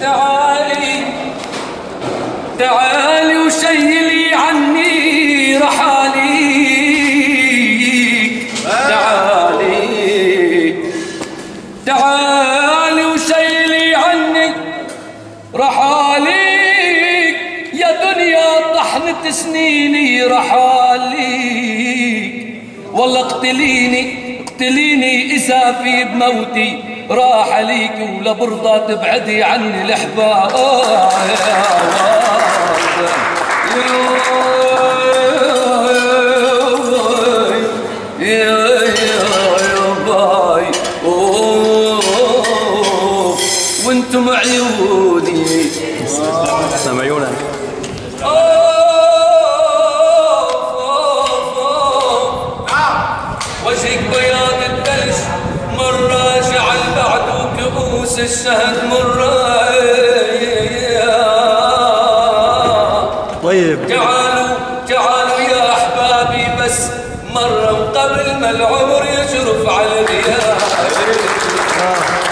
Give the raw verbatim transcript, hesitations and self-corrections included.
تعالي تعالي وشيلي عني رحاليك. تعالي تعالي وشيلي عني رحاليك يا دنيا طحنة سنيني رحاليك. والله اقتليني اقتليني إذا في بموتي راح عليك ولا برضى تبعدي عني الأحباب. وانتم عيوني سامعونا وجهك بياض الثلج مرة جعل بعده كؤوس الشهد مرة. طيب تعالوا تعالوا يا أحبابي بس مرة قبل ما العمر يجرف على الغياب.